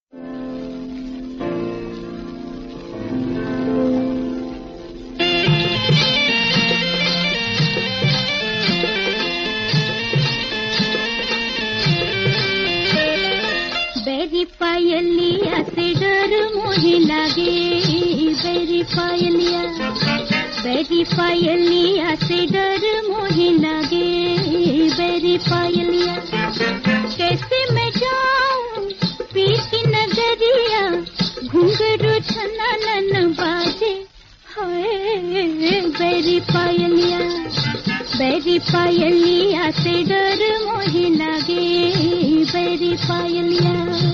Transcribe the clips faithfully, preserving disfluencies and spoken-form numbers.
Berry पायलिया से डर मोहे लागे, बेरी पायलिया, बेरी पायलिया से डर मोहे लागे, बेरी पायलिया। कैसे मैं जाऊं पीर की नगरिया, घुंघरू छना नन बाजे, हाय बेरी पायलिया, बेरी पायलिया से डर मोहे लागे, बेरी पायलिया।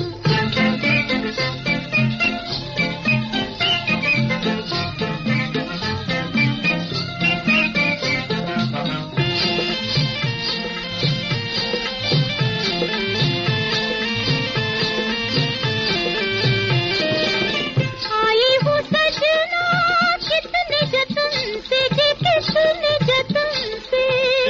आई हूँ सजना कितने जतन से, जी कितने जतन से,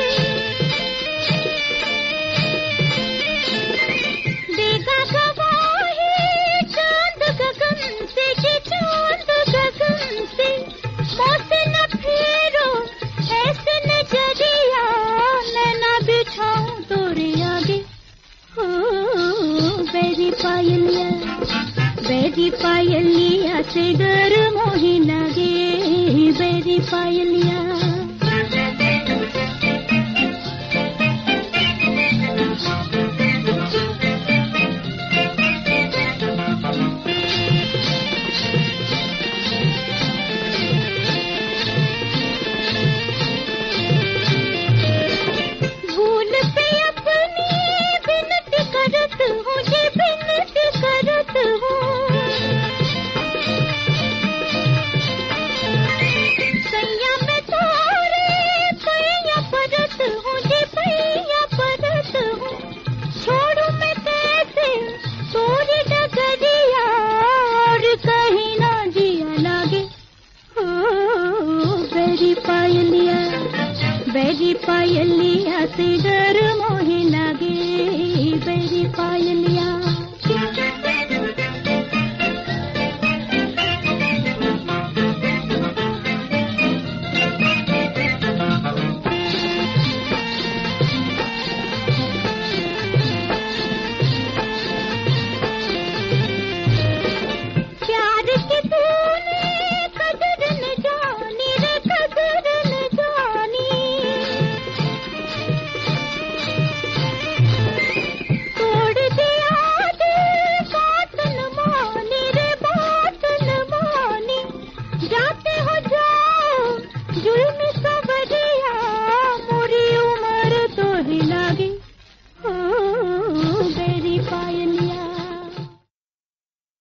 देगा गवाही चांद गगन से, जी चांद गगन से। मौसे न फेरो ऐसे नजरिया, नैना बिछाऊं तोरे आगे, हो बेरी पायलिया, बेरी पायलिया से डर मोहे लागे, बेरी पायलिया।